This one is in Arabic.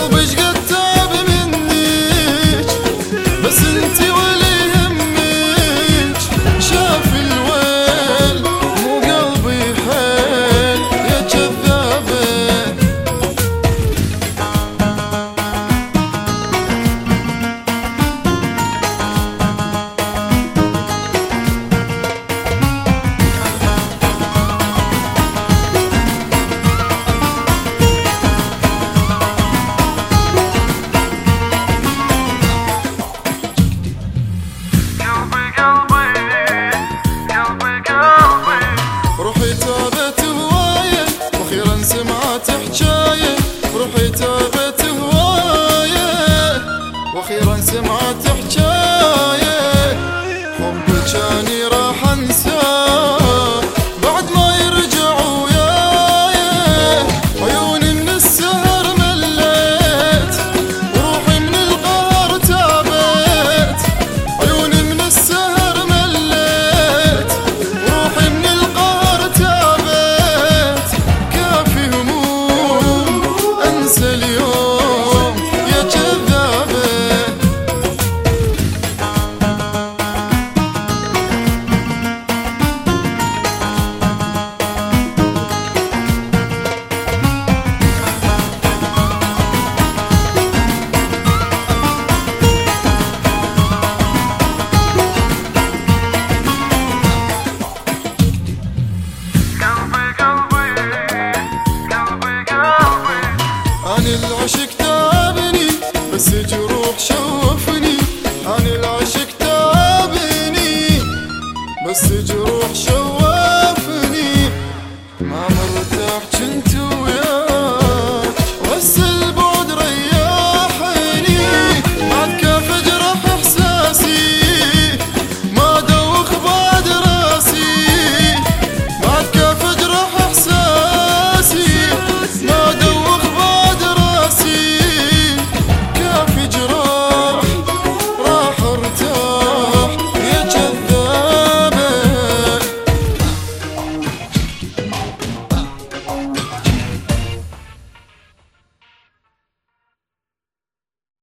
قلبي شقد تاب منك، بس انتي ولا يهمك. شاف الويل مو قلبي حيل يا كذابة. روحي تابت هواية واخيرا سمعت حجاية. روحي تابت هواية واخيرا سمعت حجاية. حبك جاني راح انساه بعد ما يرجع وياي. عيوني من السهر مليت وروحي من القهر تابت. عيوني من السهر مليت وروحي من القهر تابت. كافي هموم انسى اليوم يا كذابة. أنا العشق تابني بس جروح شوفني. أنا العشق تابني بس جروح شوفني.